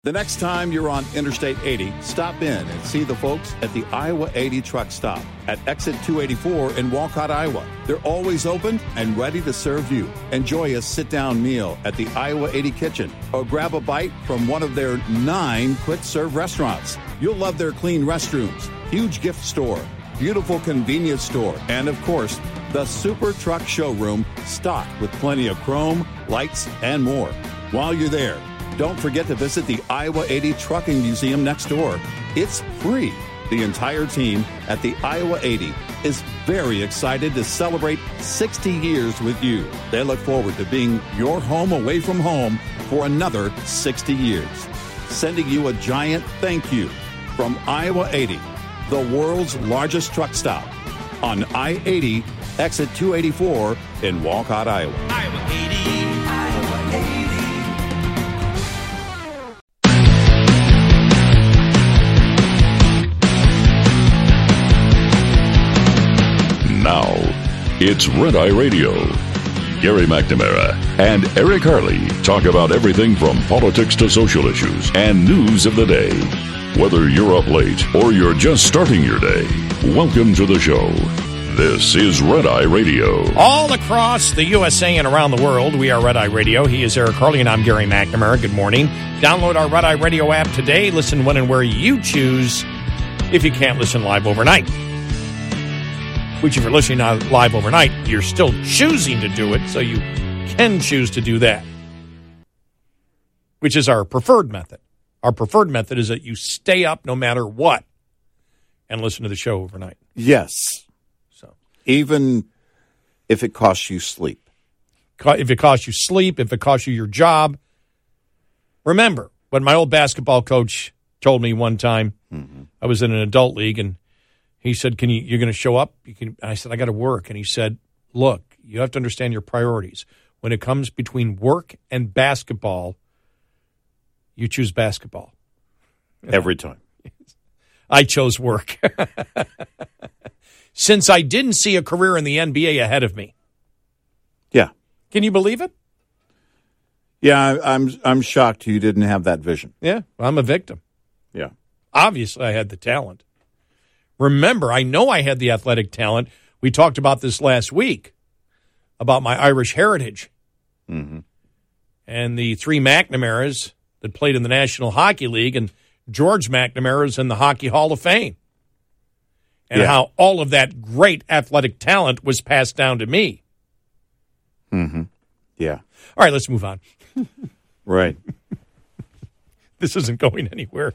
The next time you're on Interstate 80, stop in and see the folks at the Iowa 80 truck stop at exit 284 in Walcott, Iowa. They're always open and ready to serve you. Enjoy a sit-down meal at the Iowa 80 kitchen or grab a bite from one of their 9 quick-serve restaurants. You'll love their clean restrooms, huge gift store, beautiful convenience store, and of course, the Super Truck Showroom stocked with plenty of chrome, lights, and more. While you're there, don't forget to visit the Iowa 80 Trucking Museum next door. It's free. The entire team at the Iowa 80 is very excited to celebrate 60 years with you. They look forward to being your home away from home for another 60 years. Sending you a giant thank you from Iowa 80, the world's largest truck stop on I-80, exit 284 in Walcott, Iowa. Iowa 80. Now, it's Red Eye Radio. Gary McNamara and Eric Harley talk about everything from politics to social issues and news of the day. Whether you're up late or you're just starting your day, welcome to the show. This is Red Eye Radio. All across the USA and around the world, we are Red Eye Radio. He is Eric Harley, and I'm Gary McNamara. Good morning. Download our Red Eye Radio app today. Listen when and where you choose if you can't listen live overnight. Which, if you're listening live overnight, you're still choosing to do it, so you can choose to do that, which is our preferred method. Our preferred method is that you stay up no matter what and listen to the show overnight. Yes. So, even if it costs you sleep. If it costs you sleep, if it costs you your job. Remember what my old basketball coach told me one time. Mm-hmm. I was in an adult league, and he said, you're going to show up? I said, I got to work. And he said, look, you have to understand your priorities. When it comes between work and basketball, you choose basketball. Every time. I chose work. Since I didn't see a career in the NBA ahead of me. Yeah. Can you believe it? Yeah, I'm shocked you didn't have that vision. Yeah, I'm a victim. Yeah. Obviously, I had the talent. Remember, I know I had the athletic talent. We talked about this last week, about my Irish heritage. Mm-hmm. And the 3 McNamaras that played in the National Hockey League, and George McNamara's in the Hockey Hall of Fame. And how all of that great athletic talent was passed down to me. Mm-hmm. Yeah. All right, let's move on. Right. This isn't going anywhere.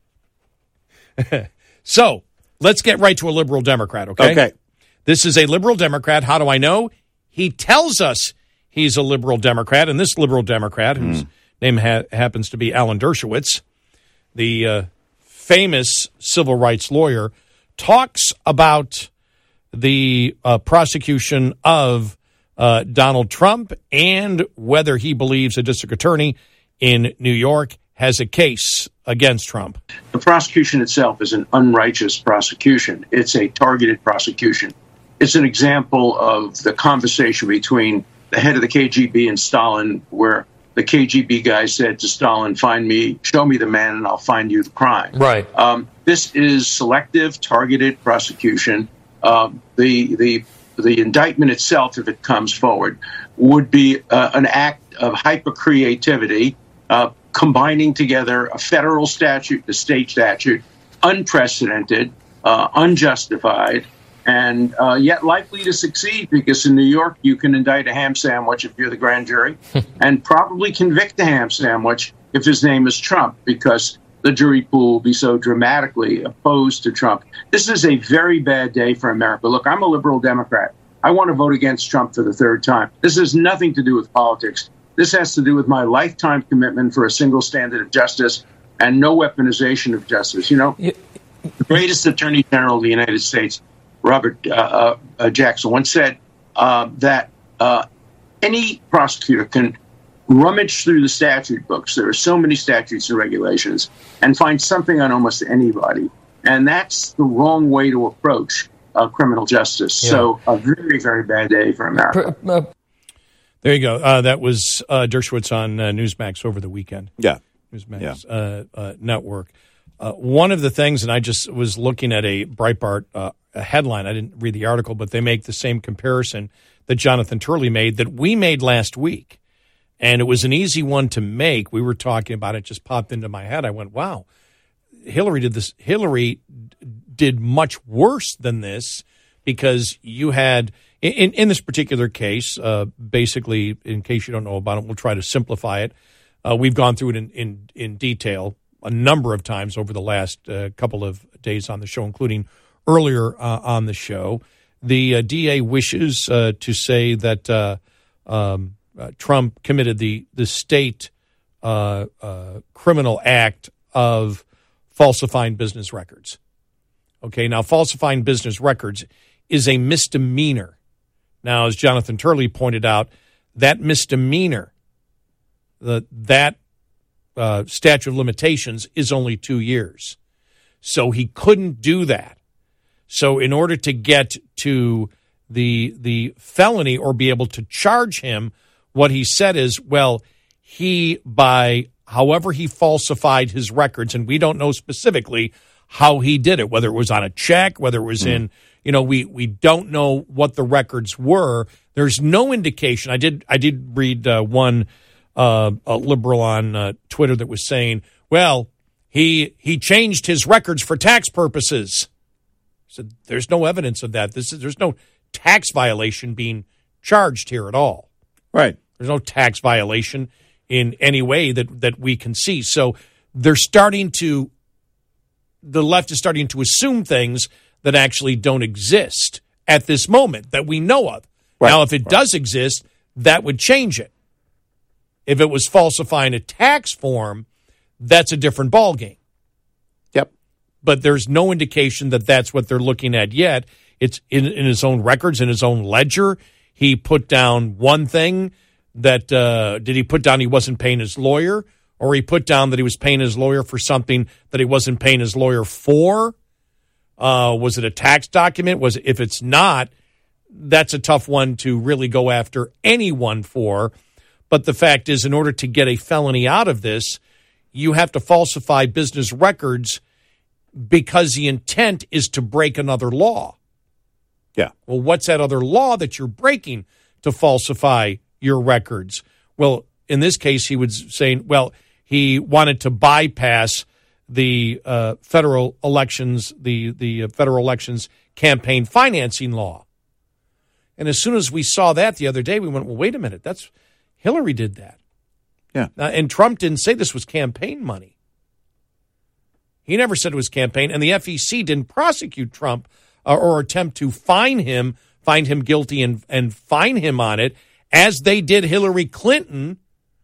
So, let's get right to a liberal Democrat, okay? Okay. This is a liberal Democrat. How do I know? He tells us he's a liberal Democrat, and this liberal Democrat, whose name happens to be Alan Dershowitz, the famous civil rights lawyer, talks about the prosecution of Donald Trump and whether he believes a district attorney in New York has a case against Trump. The prosecution itself is an unrighteous prosecution. It's a targeted prosecution. It's an example of the conversation between the head of the KGB and Stalin, where the KGB guy said to Stalin, show me the man, and I'll find you the crime. Right. This is selective, targeted prosecution. The indictment itself, if it comes forward, would be an act of hyper-creativity, combining together a federal statute, the state statute, unprecedented, unjustified, and yet likely to succeed, because in New York you can indict a ham sandwich if you're the grand jury and probably convict a ham sandwich if his name is Trump, because the jury pool will be so dramatically opposed to Trump. This is a very bad day for America. Look, I'm a liberal Democrat. I want to vote against Trump for the 3rd time. This has nothing to do with politics. This has to do with my lifetime commitment for a single standard of justice and no weaponization of justice. You know, the greatest attorney general of the United States, Robert Jackson, once said that any prosecutor can rummage through the statute books. There are so many statutes and regulations, and find something on almost anybody. And that's the wrong way to approach criminal justice. Yeah. So a very, very bad day for America. There you go. That was Dershowitz on Newsmax over the weekend. Yeah. Newsmax network. One of the things, and I just was looking at a Breitbart a headline. I didn't read the article, but they make the same comparison that Jonathan Turley made that we made last week. And it was an easy one to make. We were talking about it, just popped into my head. I went, wow, Hillary did this. Hillary did much worse than this because you had, in this particular case, basically, in case you don't know about it, we'll try to simplify it. We've gone through it in detail a number of times over the last couple of days on the show, including earlier on the show. The DA wishes to say that Trump committed the state criminal act of falsifying business records. Okay, now falsifying business records is a misdemeanor. Now, as Jonathan Turley pointed out, that misdemeanor, that statute of limitations is only 2 years. So he couldn't do that. So in order to get to the felony or be able to charge him, what he said is, well, he, by however he falsified his records, and we don't know specifically how he did it, whether it was on a check, whether it was in, we don't know what the records were. There's no indication. I did read one a liberal on Twitter that was saying, well, he changed his records for tax purposes. So there's no evidence of that. There's no tax violation being charged here at all. Right. There's no tax violation in any way that we can see. So the left is starting to assume things that actually don't exist at this moment that we know of. Right. Now, if it does exist, that would change it. If it was falsifying a tax form, that's a different ballgame. Yep. But there's no indication that that's what they're looking at yet. It's in his own records, in his own ledger. He put down one thing that, did he put down he wasn't paying his lawyer? Or he put down that he was paying his lawyer for something that he wasn't paying his lawyer for? Was it a tax document? If it's not, that's a tough one to really go after anyone for. But the fact is, in order to get a felony out of this, you have to falsify business records because the intent is to break another law. Yeah. Well, what's that other law that you're breaking to falsify your records? Well, in this case, he was saying, well, he wanted to bypass the federal elections, the federal elections campaign financing law. And as soon as we saw that the other day, we went, well, wait a minute, that's Hillary did that. Yeah. And Trump didn't say this was campaign money. He never said it was campaign, and the FEC didn't prosecute Trump or attempt to find him guilty and fine him on it, as they did Hillary Clinton,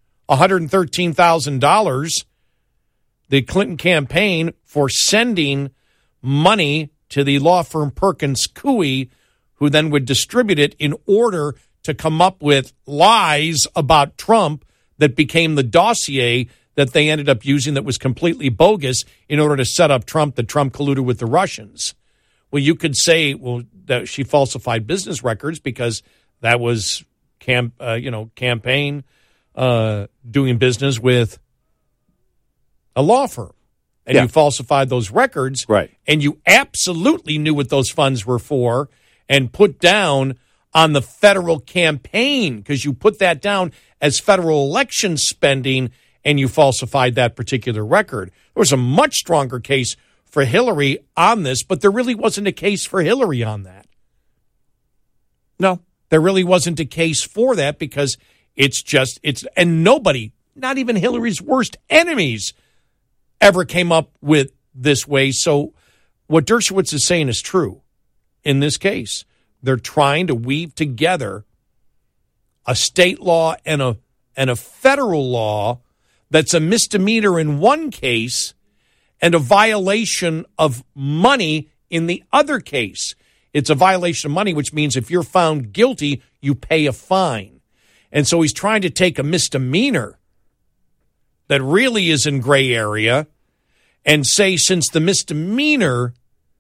$113,000, the Clinton campaign, for sending money to the law firm Perkins Coie, who then would distribute it in order to come up with lies about Trump that became the dossier that they ended up using that was completely bogus in order to set up Trump, that Trump colluded with the Russians. Well, you could say, well, that she falsified business records because that was campaign doing business with a law firm. And you falsified those records. Right. And you absolutely knew what those funds were for and put down on the federal campaign, because you put that down as federal election spending and you falsified that particular record. There was a much stronger case for Hillary on this, but there really wasn't a case for Hillary on that. No. There really wasn't a case for that because and nobody, not even Hillary's worst enemies, ever came up with this way. So what Dershowitz is saying is true in this case. They're trying to weave together a state law and a federal law that's a misdemeanor in one case and a violation of money in the other case. It's a violation of money, which means if you're found guilty, you pay a fine. And so he's trying to take a misdemeanor that really is in gray area and say, since the misdemeanor,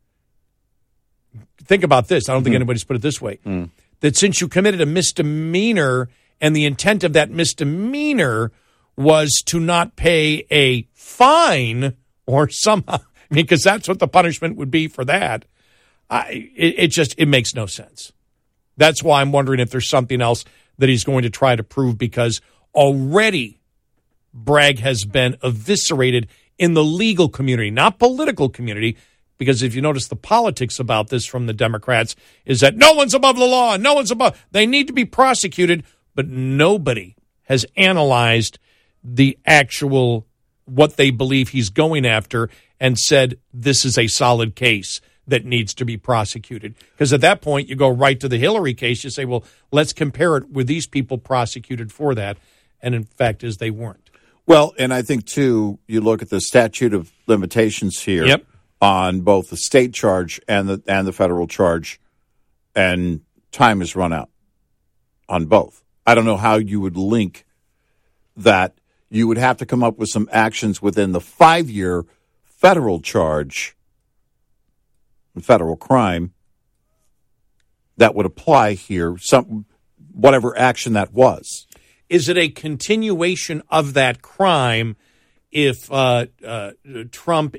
think about this, I don't think anybody's put it this way, that since you committed a misdemeanor and the intent of that misdemeanor was to not pay a fine or somehow, because that's what the punishment would be for that. It makes no sense. That's why I'm wondering if there's something else that he's going to try to prove, because already Bragg has been eviscerated in the legal community, not political community, because if you notice the politics about this from the Democrats is that no one's above the law, no one's above. They need to be prosecuted, but nobody has analyzed the actual what they believe he's going after and said this is a solid case that needs to be prosecuted. Because at that point, you go right to the Hillary case. You say, well, let's compare it. Were these people prosecuted for that? And in fact, they weren't. Well, and I think, too, you look at the statute of limitations here on both the state charge and the federal charge, and time has run out on both. I don't know how you would link that. You would have to come up with some actions within the 5-year federal charge, federal crime, that would apply here, whatever action that was. Is it a continuation of that crime if Trump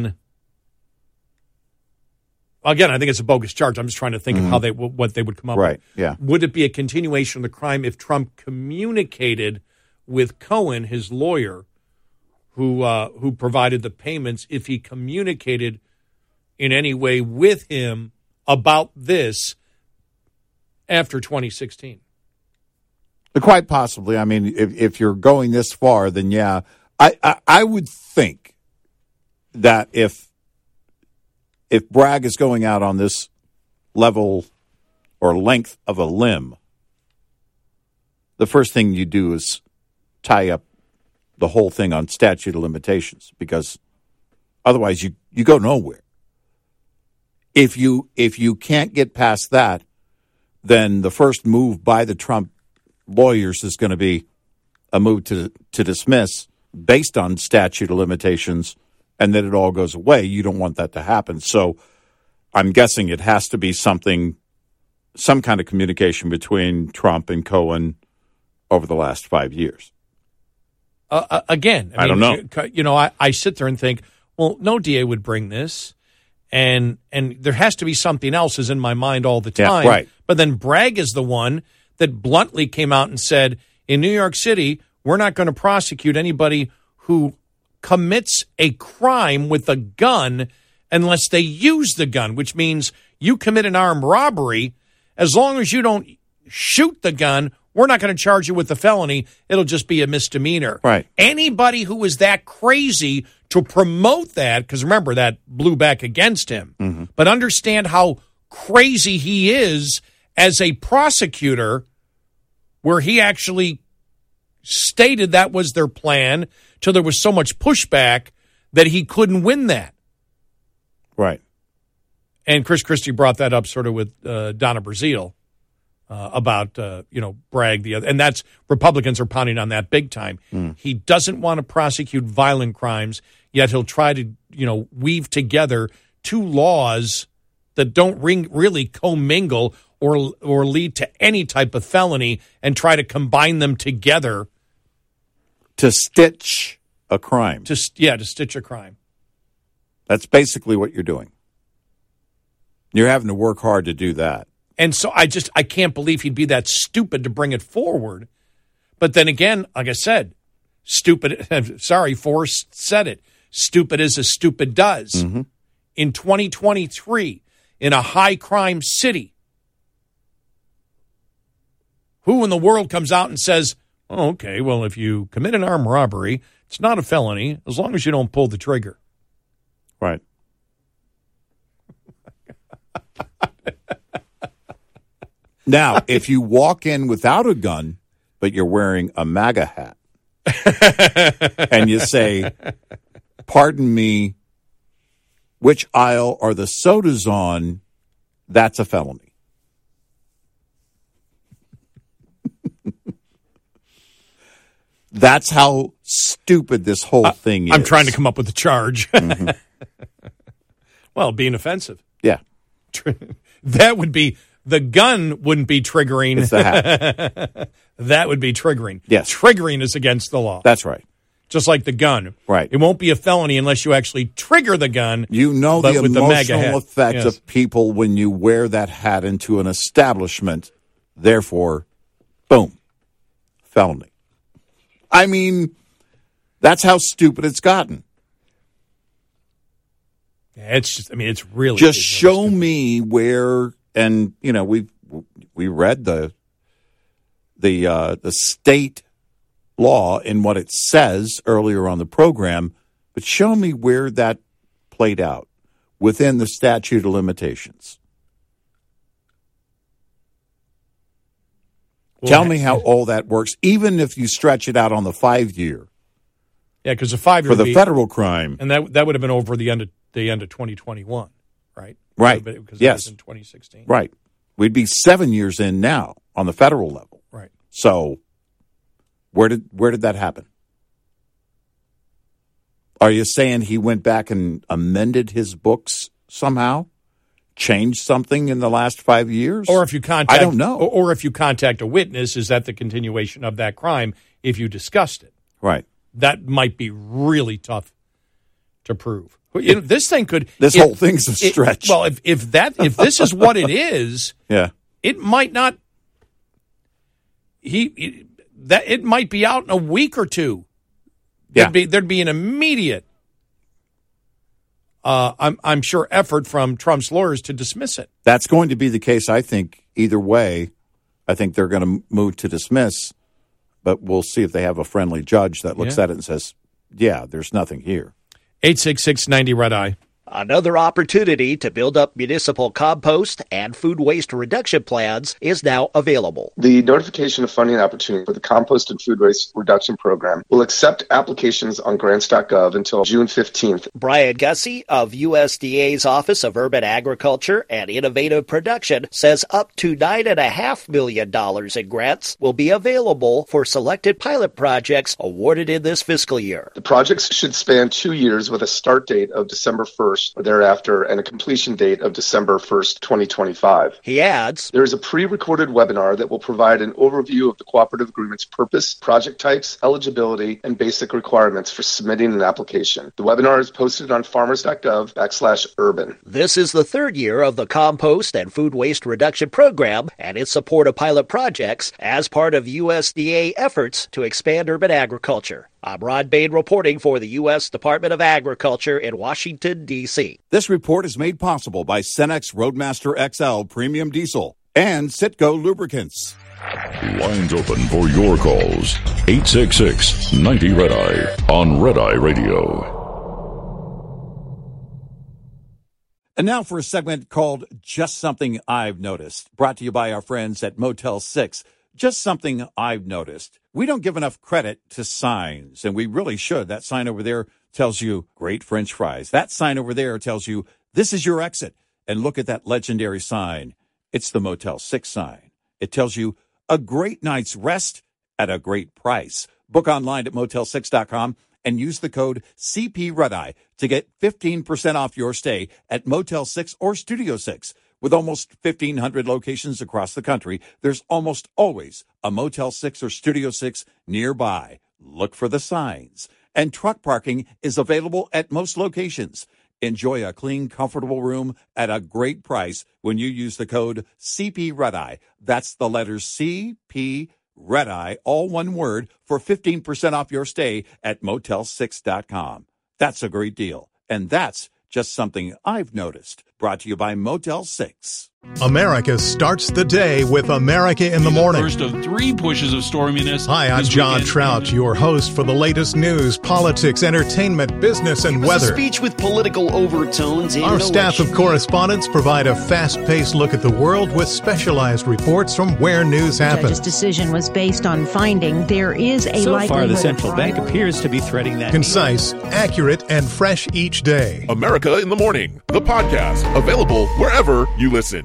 again, I think it's a bogus charge. I'm just trying to think of how what they would come up with. Right, yeah. Would it be a continuation of the crime if Trump communicated with Cohen, his lawyer, who provided the payments, if he communicated in any way with him about this after 2016? Quite possibly. I mean, if you're going this far, then yeah. I would think that if Bragg is going out on this level or length of a limb, the first thing you do is tie up the whole thing on statute of limitations, because otherwise you go nowhere. If you can't get past that, then the first move by the Trump lawyers is going to be a move to dismiss based on statute of limitations, and then it all goes away. You don't want that to happen. So I'm guessing it has to be some kind of communication between Trump and Cohen over the last 5 years. Again, I don't know. I sit there and think, well, no DA would bring this, and there has to be something else is in my mind all the time. Yeah, right. But then Bragg is the one that bluntly came out and said, in New York City, we're not going to prosecute anybody who commits a crime with a gun unless they use the gun, which means you commit an armed robbery. As long as you don't shoot the gun, we're not going to charge you with a felony. It'll just be a misdemeanor. Right. Anybody who is that crazy to promote that, because remember, that blew back against him, but understand how crazy he is as a prosecutor, where he actually stated that was their plan till there was so much pushback that he couldn't win that. Right. And Chris Christie brought that up sort of with Donna Brazile about, Bragg. And that's, Republicans are pounding on that big time. He doesn't want to prosecute violent crimes, yet he'll try to, weave together two laws that don't really commingle or lead to any type of felony, and try to combine them together to stitch a crime. To stitch a crime. That's basically what you're doing. You're having to work hard to do that. And so I can't believe he'd be that stupid to bring it forward. But then again, like I said, Forrest said it. Stupid is as stupid does. In 2023, in a high crime city, who in the world comes out and says, oh, okay, well, if you commit an armed robbery, it's not a felony as long as you don't pull the trigger. Right. Now, if you walk in without a gun, but you're wearing a MAGA hat, and you say, pardon me, which aisle are the sodas on, that's a felony. That's how stupid this whole thing is. I'm trying to come up with a charge. Well, being offensive. Yeah. That would be The gun wouldn't be triggering. It's the hat. That would be triggering. Yes. Triggering is against the law. That's right. Just like the gun. Right. It won't be a felony unless you actually trigger the gun. You know the with the MAGA emotional hat. effect Yes. of people when you wear that hat into an establishment. Therefore, boom, felony. I mean, that's how stupid it's gotten. Yeah, it's just, I mean, it's really Just it's show stupid. me where, and you know, we read the state law and what it says earlier on the program, but show me where that played out within the statute of limitations. Tell me how all that works, even if you stretch it out on the 5 year. Yeah, because the 5 year For the federal crime. and that would have been over the end of 2021, right? Right. Because Yes. it was in 2016. Right. We'd be 7 years in now on the federal level. Right. So where did that happen? Are you saying he went back and amended his books somehow? Changed something in the last 5 years? Or if you contact, I don't know. Or if you contact a witness, is that the continuation of that crime? If you discussed it, Right. that might be really tough to prove. You know, this thing could. This whole thing's a stretch. Well, if this is what it is, Yeah. it might not. It might be out in a week or two. Yeah. There'd be an immediate. I'm sure effort from Trump's lawyers to dismiss it. That's going to be the case, I think, either way. I think they're going to move to dismiss, but we'll see if they have a friendly judge that looks at it and says, yeah, there's nothing here. 866-90-RED-EYE. Another opportunity to build up municipal compost and food waste reduction plans is now available. The notification of funding opportunity for the Compost and Food Waste Reduction Program will accept applications on grants.gov until June 15th. Brian Gussie of USDA's Office of Urban Agriculture and Innovative Production says up to $9.5 million in grants will be available for selected pilot projects awarded in this fiscal year. The projects should span 2 years with a start date of December 1st or thereafter and a completion date of December 1st, 2025. He adds, there is a pre-recorded webinar that will provide an overview of the cooperative agreement's purpose, project types, eligibility, and basic requirements for submitting an application. The webinar is posted on farmers.gov/urban. This is the third year of the Compost and Food Waste Reduction Program and in support of pilot projects as part of USDA efforts to expand urban agriculture. I'm Rod Bain reporting for the U.S. Department of Agriculture in Washington, D.C. This report is made possible by Cenex Roadmaster XL Premium Diesel and Citgo Lubricants. Lines open for your calls. 866-90-RED-EYE on Red Eye Radio. And now for a segment called Just Something I've Noticed, brought to you by our friends at Motel 6. Just something I've noticed. We don't give enough credit to signs, and we really should. That sign over there tells you great French fries. That sign over there tells you this is your exit. And look at that legendary sign. It's the Motel 6 sign. It tells you a great night's rest at a great price. Book online at motel6.com and use the code CPREDEYE to get 15% off your stay at Motel 6 or Studio 6. With almost 1,500 locations across the country, there's almost always a Motel 6 or Studio 6 nearby. Look for the signs. And truck parking is available at most locations. Enjoy a clean, comfortable room at a great price when you use the code CPREDEYE. That's the letters CP REDEYE, all one word, for 15% off your stay at motel6.com. That's a great deal. And that's just something I've noticed. Brought to you by Motel 6. America starts the day with America in the Morning. First of 3 pushes of storminess. Hi, I'm this John weekend. Trout, your host for the latest news, politics, entertainment, business, and It was a weather. speech with political overtones. Our staff of correspondents provide a fast-paced look at the world with specialized reports from where news The judge's happens. decision was based on finding there is a So likelihood far, the of central fraud. bank appears to be threading that. Concise, accurate, and fresh each day. America in the Morning, the podcast, available wherever you listen.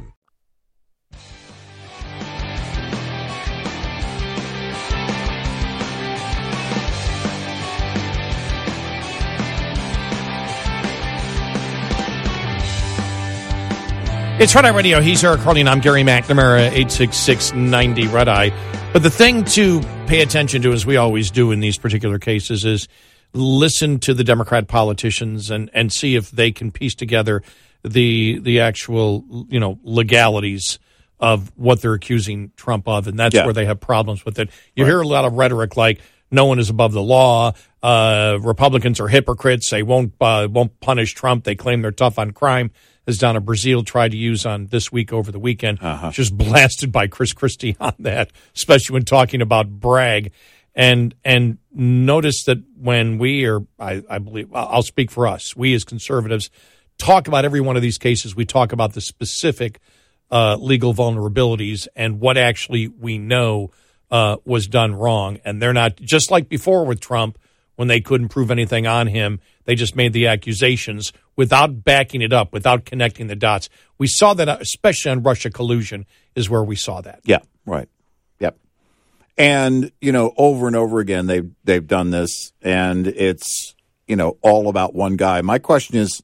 It's Red Eye Radio. He's Eric Harley, and I'm Gary McNamara, 866-90 Red Eye. But the thing to pay attention to, as we always do in these particular cases, is listen to the Democrat politicians and see if they can piece together the actual, legalities of what they're accusing Trump of, and that's where they have problems with it. You hear a lot of rhetoric like no one is above the law. Republicans are hypocrites. They won't punish Trump. They claim they're tough on crime, as Donna Brazile tried to use on This Week over the weekend. Just blasted by Chris Christie on that, especially when talking about Bragg. And notice that when I believe, I'll speak for us, we as conservatives talk about every one of these cases, we talk about the specific legal vulnerabilities and what actually we know was done wrong. And they're not, just like before with Trump, when they couldn't prove anything on him, they just made the accusations without backing it up, without connecting the dots. We saw that, especially on Russia collusion, is where we saw that. Yeah, right. Yep. And, over and over again, they've done this, and it's, all about one guy. My question is,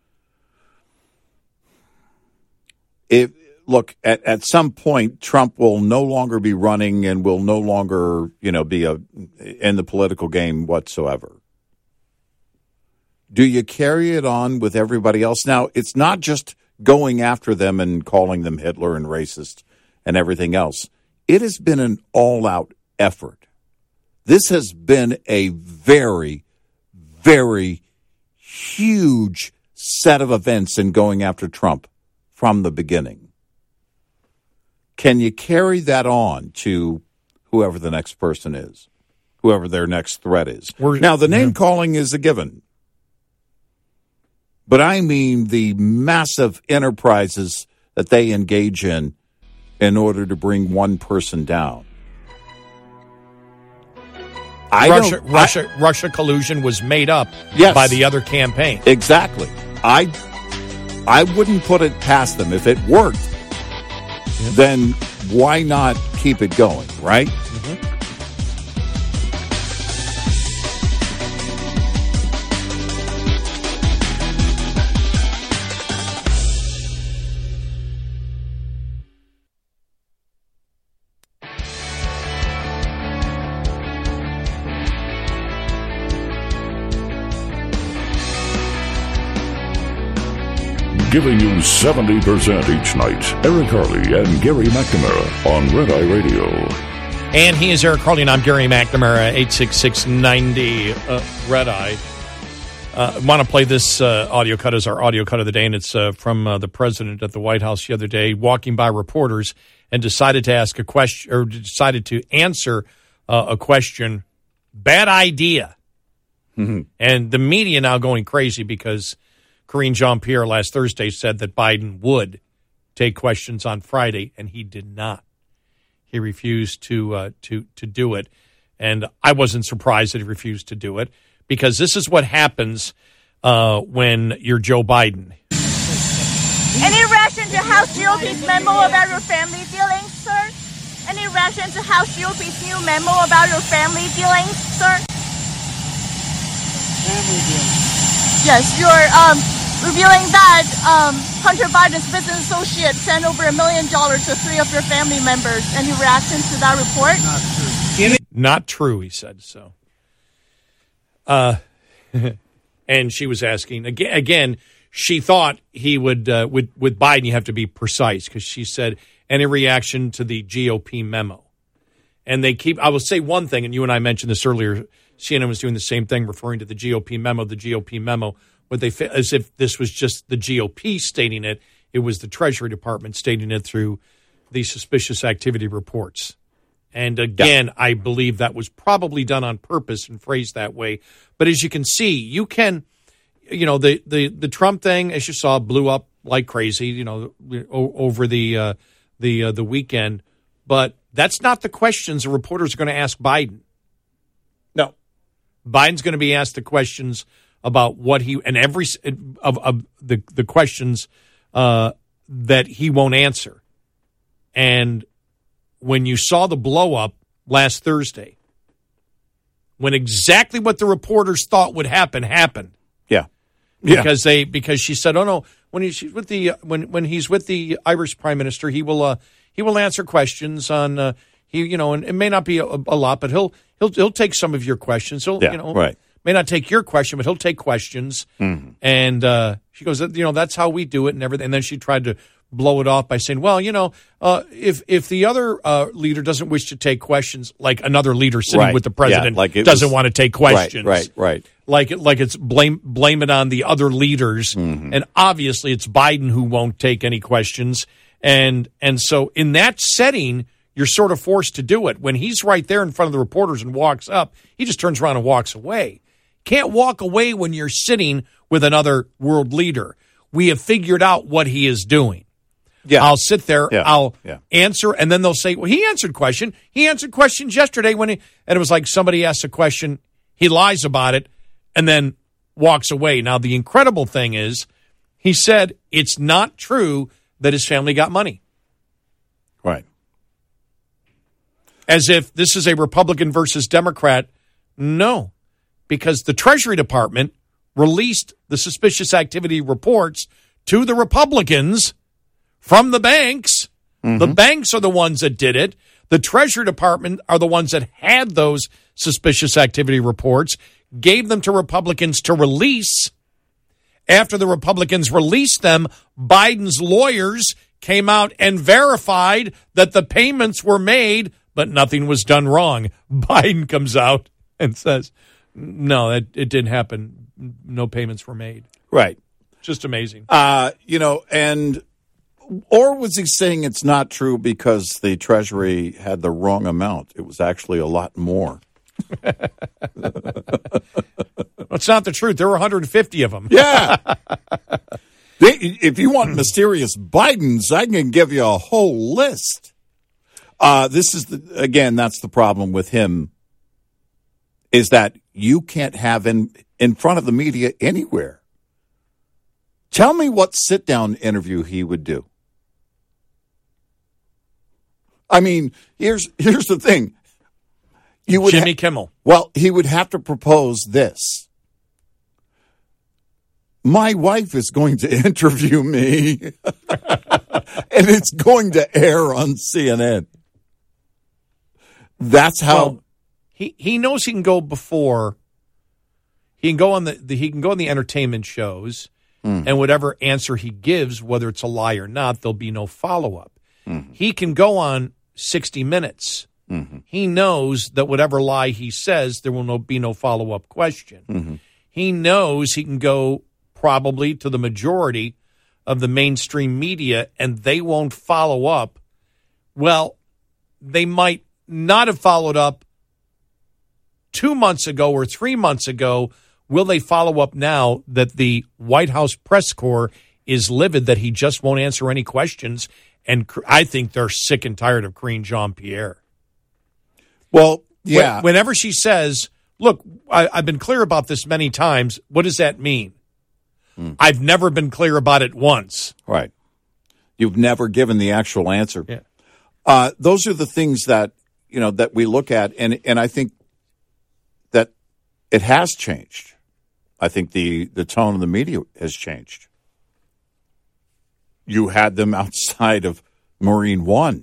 at some point, Trump will no longer be running and will no longer, be in the political game whatsoever. Do you carry it on with everybody else? Now, it's not just going after them and calling them Hitler and racist and everything else. It has been an all-out effort. This has been a very, very huge set of events in going after Trump from the beginning. Can you carry that on to whoever the next person is, whoever their next threat is? Now, the name-calling is a given. But I mean the massive enterprises that they engage in order to bring one person down. Russia collusion was made up by the other campaign. Exactly. I wouldn't put it past them. If it worked, then why not keep it going, right? Mm-hmm. Giving you 70% each night. Eric Harley and Gary McNamara on Red Eye Radio. And he is Eric Harley, and I'm Gary McNamara, 866-90 Red Eye. I want to play this audio cut as our audio cut of the day, and it's from the president at the White House the other day, walking by reporters and decided to ask a question, or decided to answer a question. Bad idea. Mm-hmm. And the media now going crazy because Karine Jean-Pierre last Thursday said that Biden would take questions on Friday, and he did not. He refused to do it, and I wasn't surprised that he refused to do it because this is what happens when you're Joe Biden. Any reaction to House GOP's memo about your family dealings, sir? Any reaction to House GOP's new memo about your family dealings, sir? Family dealings. Yes, you're revealing that Hunter Biden's business associate sent over $1 million to 3 of your family members. Any reaction to that report? Not true. Not true, he said so. And she was asking again. She thought he would with Biden. You have to be precise because she said any reaction to the GOP memo, and they keep. I will say one thing, and you and I mentioned this earlier. CNN was doing the same thing, referring to the GOP memo. The GOP memo. What they as if this was just the GOP stating it. It was the Treasury Department stating it through the suspicious activity reports. And again, I believe that was probably done on purpose and phrased that way. But as you can see, you can, the Trump thing, as you saw, blew up like crazy, over the weekend. But that's not the questions the reporters are going to ask Biden. No, Biden's going to be asked the questions about what he and every of the questions that he won't answer. And when you saw the blow up last Thursday, when exactly what the reporters thought would happen happened, because she said, oh no, when he's with the Irish Prime Minister, he will answer questions on and it may not be a lot, but he'll take some of your questions. May not take your question, but he'll take questions. Mm-hmm. And she goes, that's how we do it and everything. And then she tried to blow it off by saying, well, if the other leader doesn't wish to take questions, like another leader sitting with the president doesn't want to take questions. Right. Like it's blame it on the other leaders. Mm-hmm. And obviously it's Biden who won't take any questions. And so in that setting, you're sort of forced to do it. When he's right there in front of the reporters and walks up, he just turns around and walks away. Can't walk away when you're sitting with another world leader. We have figured out what he is doing. Yeah. I'll sit there, I'll answer, and then they'll say, well, he answered question. He answered questions yesterday and it was like somebody asked a question, he lies about it, and then walks away. Now, the incredible thing is, he said it's not true that his family got money. Right. As if this is a Republican versus Democrat. No, because the Treasury Department released the suspicious activity reports to the Republicans from the banks. Mm-hmm. The banks are the ones that did it. The Treasury Department are the ones that had those suspicious activity reports, gave them to Republicans to release. After the Republicans released them, Biden's lawyers came out and verified that the payments were made, but nothing was done wrong. Biden comes out and says, no, it didn't happen. No payments were made. Right. Just amazing. Or was he saying it's not true because the Treasury had the wrong amount? It was actually a lot more. It's not the truth. There were 150 of them. Yeah. If you want mysterious Bidens, I can give you a whole list. This is, that's the problem with him, is that you can't have him in front of the media anywhere. Tell me what sit-down interview he would do. I mean, here's the thing. Jimmy Kimmel. Well, he would have to propose this. My wife is going to interview me, and it's going to air on CNN. That's how... Well, he knows he can go before. He can go on he can go on the entertainment shows, and whatever answer he gives, whether it's a lie or not, there'll be no follow-up. Mm-hmm. He can go on 60 Minutes. Mm-hmm. He knows that whatever lie he says, there will be no follow-up question. Mm-hmm. He knows he can go probably to the majority of the mainstream media, and they won't follow up. Well, they might not have followed up 2 months ago or 3 months ago. Will they follow up now that the White House press corps is livid that he just won't answer any questions? And I think they're sick and tired of Karine Jean-Pierre. Well, yeah. Whenever she says, look, I've been clear about this many times, what does that mean? I've never been clear about it once. Right. You've never given the actual answer. Yeah. Those are the things that, that we look at. And I think that it has changed. I think the tone of the media has changed. You had them outside of Marine One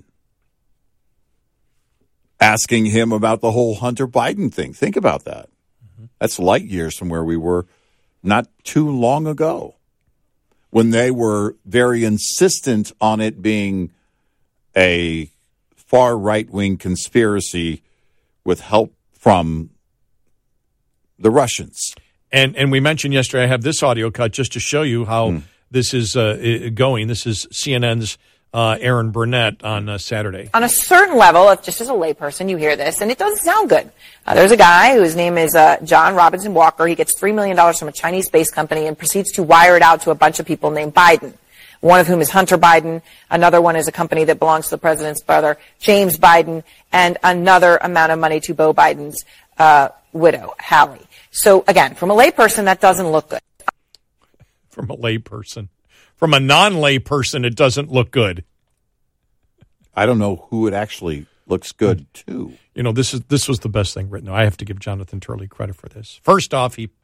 asking him about the whole Hunter Biden thing. Think about that. Mm-hmm. That's light years from where we were not too long ago, when they were very insistent on it being a far right-wing conspiracy with help from the Russians. And we mentioned yesterday, I have this audio cut just to show you how this is going. This is CNN's Aaron Burnett on Saturday. On a certain level, just as a layperson, you hear this, and it doesn't sound good. There's a guy whose name is John Robinson Walker. He gets $3 million from a Chinese space company and proceeds to wire it out to a bunch of people named Biden, one of whom is Hunter Biden. Another one is a company that belongs to the president's brother, James Biden, and another amount of money to Beau Biden's widow, Hallie. So, again, from a layperson, that doesn't look good. From a layperson. From a non-layperson, it doesn't look good. I don't know who it actually looks good to. This was the best thing written. I have to give Jonathan Turley credit for this. First off, he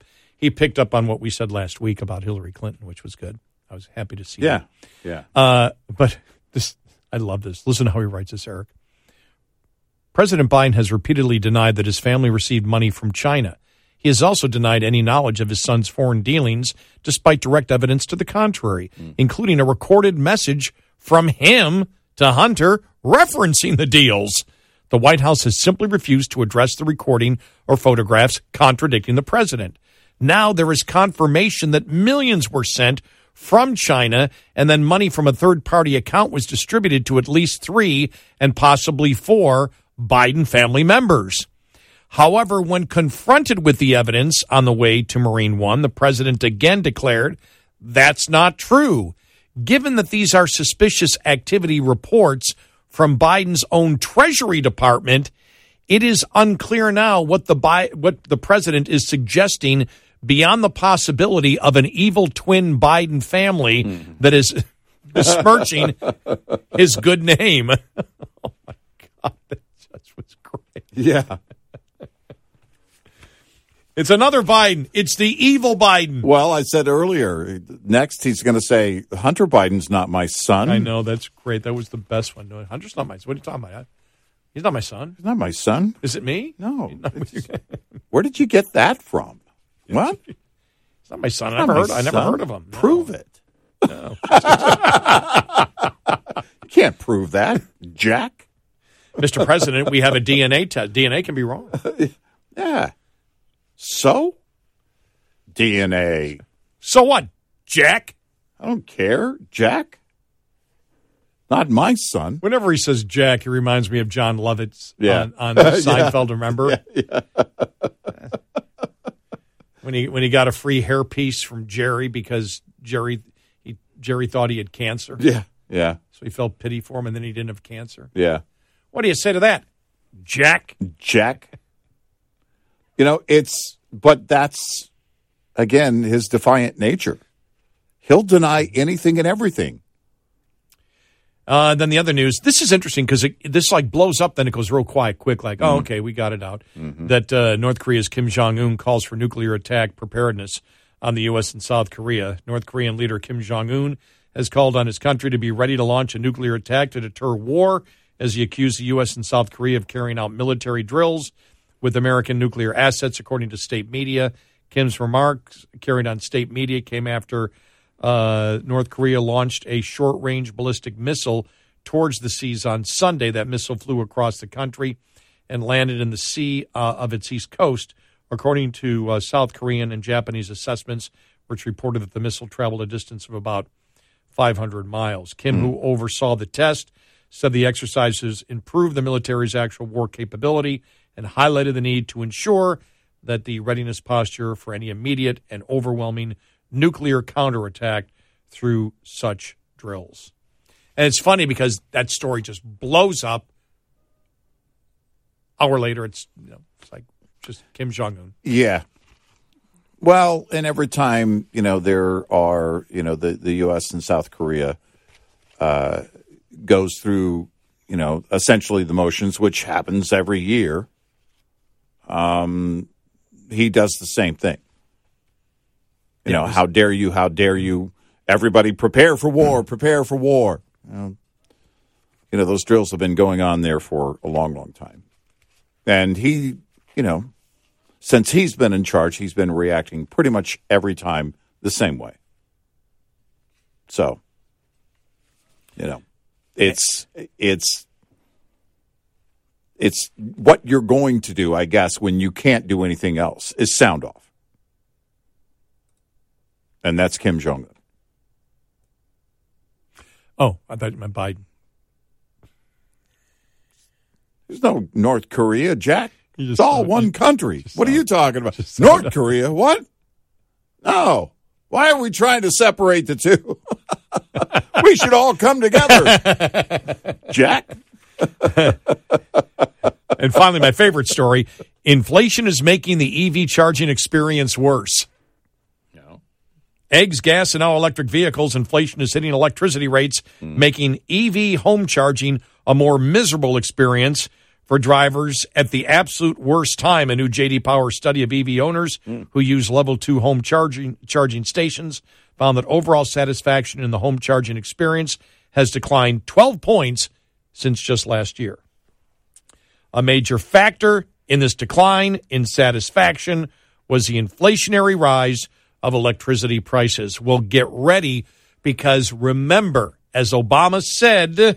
he picked up on what we said last week about Hillary Clinton, which was good. I was happy to see that. Yeah. But I love this. Listen to how he writes this, Eric. President Biden has repeatedly denied that his family received money from China. He has also denied any knowledge of his son's foreign dealings, despite direct evidence to the contrary, including a recorded message from him to Hunter referencing the deals. The White House has simply refused to address the recording or photographs contradicting the president. Now there is confirmation that millions were sent from China, and then money from a third-party account was distributed to at least 3 and possibly 4 Biden family members. However, when confronted with the evidence on the way to Marine One, the president again declared that's not true. Given that these are suspicious activity reports from Biden's own Treasury Department, it is unclear now what the president is suggesting beyond the possibility of an evil twin Biden family that is besmirching his good name. Oh, my God. That just was great. Yeah. It's another Biden. It's the evil Biden. Well, I said earlier, next he's going to say, Hunter Biden's not my son. I know. That's great. That was the best one. No, Hunter's not my son. What are you talking about? He's not my son. He's not my son. Is it me? No. Where did you get that from? What? It's not my son. I never heard of him. No. Prove it. No. You can't prove that, Jack. Mr. President, we have a DNA test. DNA can be wrong. Yeah. So? DNA. So what, Jack? I don't care, Jack. Not my son. Whenever he says Jack, he reminds me of John Lovitz on Seinfeld, remember? Yeah. When he got a free hairpiece from Jerry because Jerry thought he had cancer. Yeah. So he felt pity for him, and then he didn't have cancer. Yeah. What do you say to that, Jack? You know, but that's, again, his defiant nature. He'll deny anything and everything. Then the other news, this is interesting because this like blows up, then it goes real quiet, quick, like, oh, okay, we got it out. That North Korea's Kim Jong-un calls for nuclear attack preparedness on the U.S. and South Korea. North Korean leader Kim Jong-un has called on his country to be ready to launch a nuclear attack to deter war as he accused the U.S. and South Korea of carrying out military drills with American nuclear assets, according to state media. Kim's remarks, carried on state media, came after North Korea launched a short-range ballistic missile towards the seas on Sunday. That missile flew across the country and landed in the sea of its east coast, according to South Korean and Japanese assessments, which reported that the missile traveled a distance of about 500 miles. Kim, who oversaw the test, said the exercises improved the military's actual war capability and highlighted the need to ensure that the readiness posture for any immediate and overwhelming nuclear counterattack through such drills. And it's funny because that story just blows up. Hour later, it's like just Kim Jong-un. Yeah. Well, and every time, there are, the U.S. and South Korea goes through, essentially the motions, which happens every year. He does the same thing. How dare you, everybody prepare for war. Those drills have been going on there for a long, long time. And he, since he's been in charge, he's been reacting pretty much every time the same way. So, it's what you're going to do, I guess, when you can't do anything else, is sound off. And that's Kim Jong-un. Oh, I thought you meant Biden. There's no North Korea, Jack. It's all one country. What are you talking about? North Korea? What? No. Why are we trying to separate the two? We should all come together, Jack. And finally, my favorite story, inflation is making the EV charging experience worse. Eggs, gas, and now electric vehicles, inflation is hitting electricity rates, making EV home charging a more miserable experience for drivers at the absolute worst time. A new J.D. Power study of EV owners who use Level 2 home charging stations found that overall satisfaction in the home charging experience has declined 12 points since just last year. A major factor in this decline in satisfaction was the inflationary rise of electricity prices. Well, get ready, because remember, as Obama said,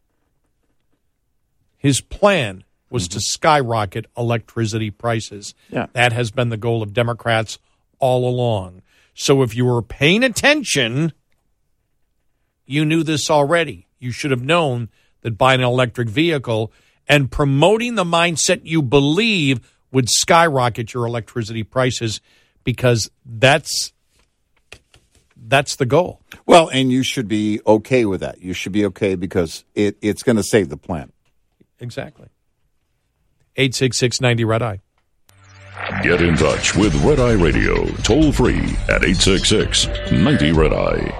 his plan was to skyrocket electricity prices. Yeah. That has been the goal of Democrats all along. So if you were paying attention, you knew this already. You should have known that buying an electric vehicle and promoting the mindset you believe would skyrocket your electricity prices, because that's the goal. Well, and you should be okay with that. You should be okay because it's going to save the planet. Exactly. 866-90-RED-EYE. Get in touch with Red Eye Radio, toll free at 866-90-RED-EYE.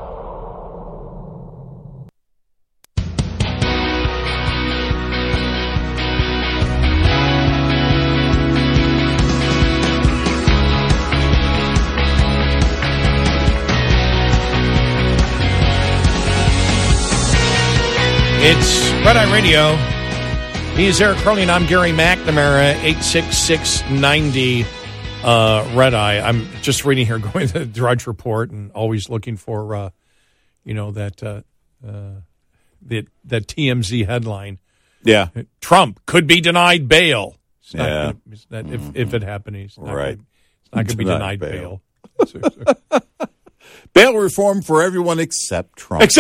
It's Red Eye Radio. He's Eric Curley, and I'm Gary McNamara, 866-90 Red Eye. I'm just reading here, going to the Drudge Report, and always looking for, that TMZ headline. Yeah. Trump could be denied bail. Yeah. If it happened, he's not right. It's not going to be denied bail. Bail reform for everyone except Trump.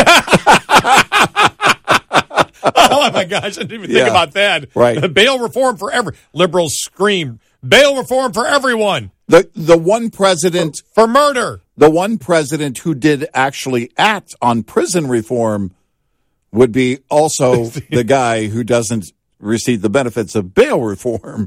Oh, my gosh, I didn't even think about that. Right. Bail reform for liberals scream, bail reform for everyone. The one president... For murder. The one president who did actually act on prison reform would be also the guy who doesn't receive the benefits of bail reform.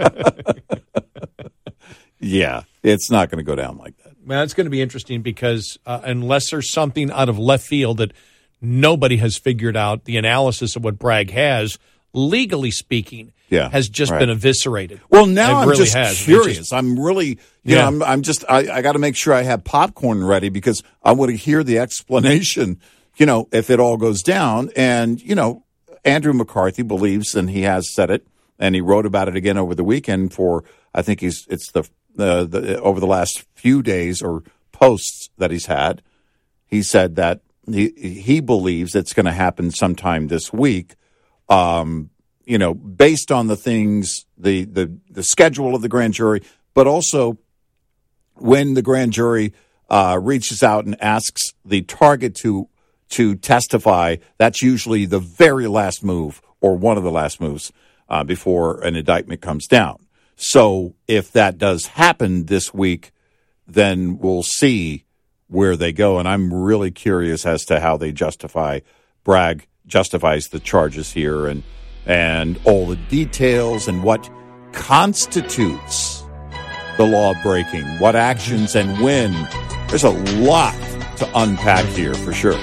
Yeah, it's not going to go down like that. Well, it's going to be interesting because unless there's something out of left field that nobody has figured out, the analysis of what Bragg has, legally speaking, has just been eviscerated. Well, now I'm really just curious. I'm really, I'm just, I got to make sure I have popcorn ready because I want to hear the explanation, if it all goes down. And, Andrew McCarthy believes, and he has said it, and he wrote about it again over the weekend I think it's over the last few days or posts that he's had. He said that he believes it's going to happen sometime this week, based on the things, the schedule of the grand jury, but also when the grand jury reaches out and asks the target to testify. That's usually the very last move or one of the last moves before an indictment comes down. So if that does happen this week, then we'll see where they go. And I'm really curious as to how they Bragg justifies the charges here and all the details and what constitutes the law breaking, what actions and when. There's a lot to unpack here for sure.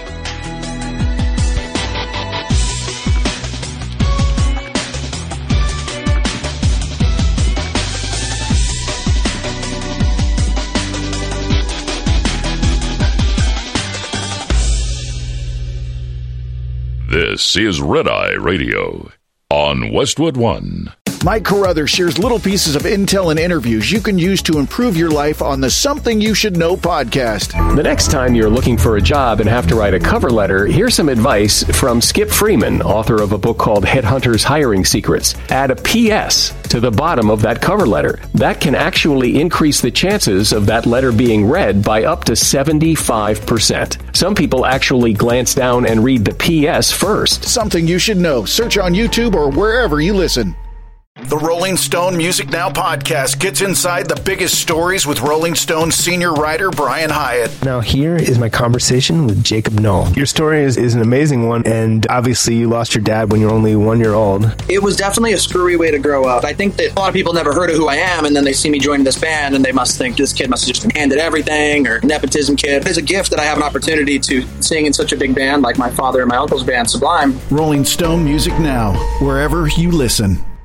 This is Red Eye Radio on Westwood One. Mike Carruthers shares little pieces of intel and interviews you can use to improve your life on the Something You Should Know podcast. The next time you're looking for a job and have to write a cover letter, here's some advice from Skip Freeman, author of a book called Headhunters Hiring Secrets. Add a P.S. to the bottom of that cover letter. That can actually increase the chances of that letter being read by up to 75%. Some people actually glance down and read the P.S. first. Something You Should Know. Search on YouTube or wherever you listen. The Rolling Stone Music Now podcast gets inside the biggest stories with Rolling Stone senior writer Brian Hyatt. Now here is my conversation with Jacob Knoll. Your story is an amazing one, and obviously you lost your dad when you were only 1 year old. It was definitely a screwy way to grow up. I think that a lot of people never heard of who I am, and then they see me joining this band, and they must think this kid must have just been handed everything, or nepotism kid. It's a gift that I have an opportunity to sing in such a big band like my father and my uncle's band, Sublime. Rolling Stone Music Now, wherever you listen.